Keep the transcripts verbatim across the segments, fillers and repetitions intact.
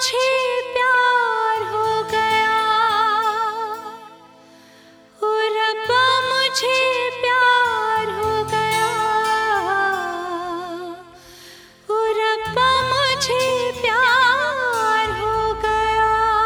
मुझे प्यार हो गया, ओ रब्बा मुझे प्यार हो गया, ओ रब्बा मुझे प्यार हो गया।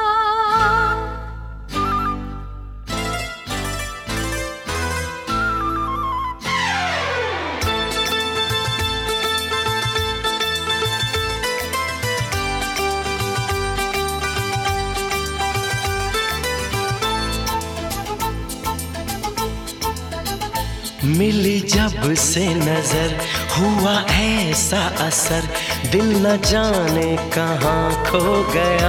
मिली जब से नजर हुआ ऐसा असर, दिल न जाने कहाँ खो गया।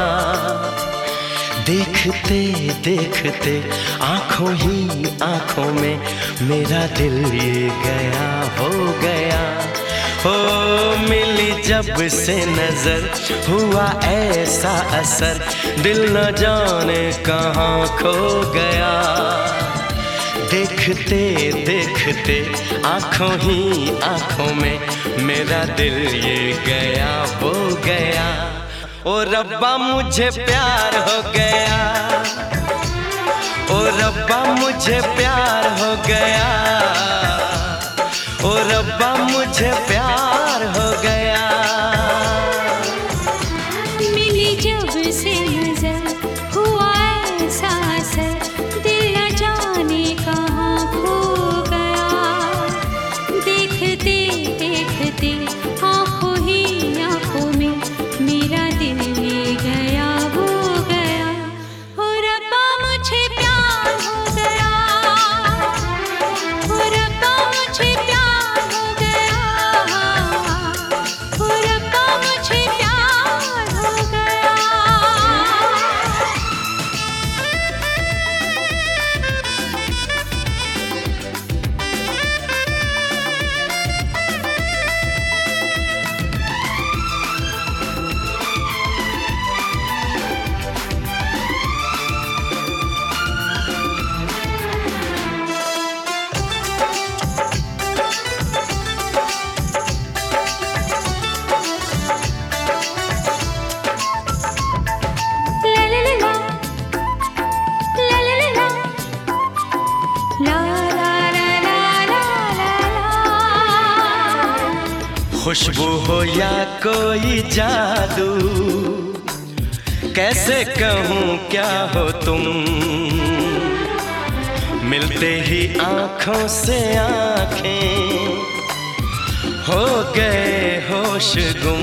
देखते देखते आंखों ही आंखों में मेरा दिल ये गया हो गया। हो मिली जब से नजर हुआ ऐसा असर, दिल न जाने कहाँ खो गया। देखते देखते आंखों ही आंखों में मेरा दिल ये गया हो गया। ओ रब्बा मुझे प्यार हो गया, ओ रब्बा मुझे प्यार हो गया, ओ रब्बा मुझे प्यार हो गया। मिली जब से नजर हुआ ऐसा असर, दिल न जाने कहाँ खो गया। देखते देखते आंखों ही आंखों में मेरा दिल ये गया हो गया। ओ रब्बा मुझे प्यार हो गया, ओ रब्बा मुझे प्यार हो गया, ओ रब्बा मुझे प्यार हो गया। खुशबू हो या कोई जादू, कैसे कहूँ क्या हो तुम। मिलते ही आंखों से आंखें हो गए होश गुम।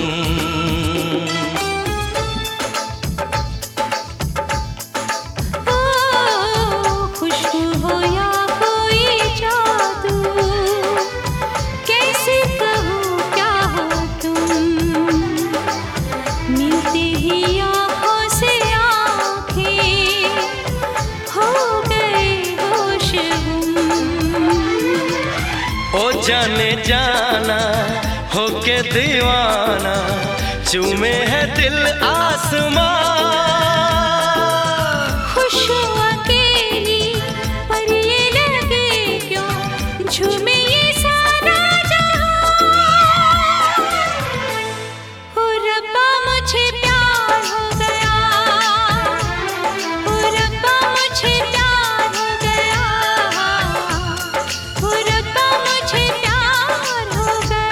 खुशबू हो या कोई जादू, कैसे कहूँ क्या हो तुम। मिलते ही आँखों से आँखें हो गए होश गुम। ओ जाने जाना हो के दीवाना, चूमे है दिल आसमां। खुश हो अकेली पर ये लगे क्यों, झूमे ये सारा जहां। ओ रब्बा मुझे प्यार हो गया, ओ रब्बा मुझे प्यार हो गया, ओ रब्बा मुझे प्यार हो गया।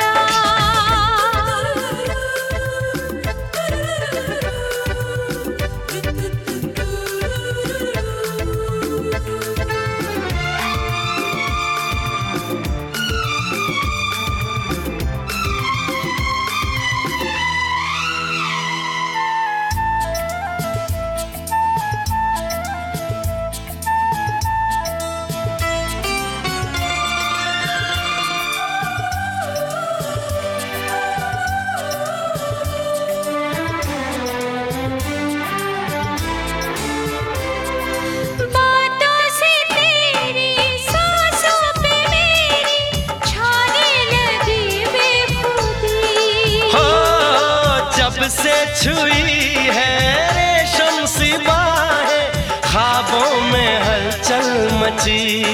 से छुई है रेशम सी बाहें, ख्वाबों में हलचल मची।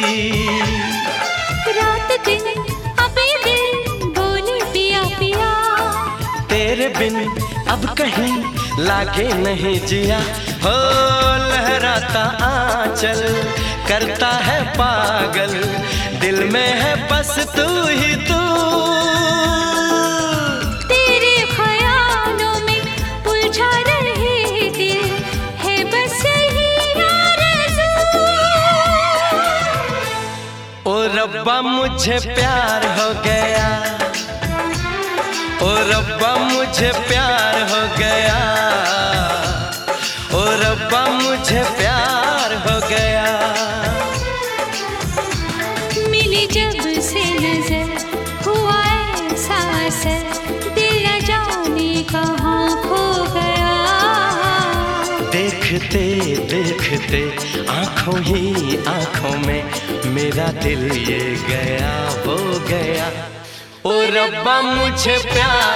रात दिन अबे दिल बोले पिया पिया, तेरे बिन अब कहीं लागे नहीं जिया हो लहराता आंचल करता है पागल दिल में है बस तू ही तू। तेरे ख्यालों में उलझा रहे दिल है बस यही आरज़ू। ओ रब्बा मुझे प्यार हो गया, ओ रब्बा मुझे प्यार हो गया, ओ रब्बा मुझे प्यार हो गया। मिली जब से नजर हुआ ऐसा असर दिल न जाने कहाँ खो गया। देखते देखते आंखों ही आंखों में मेरा दिल ये गया हो गया। ओ रब्बा मुझे प्यार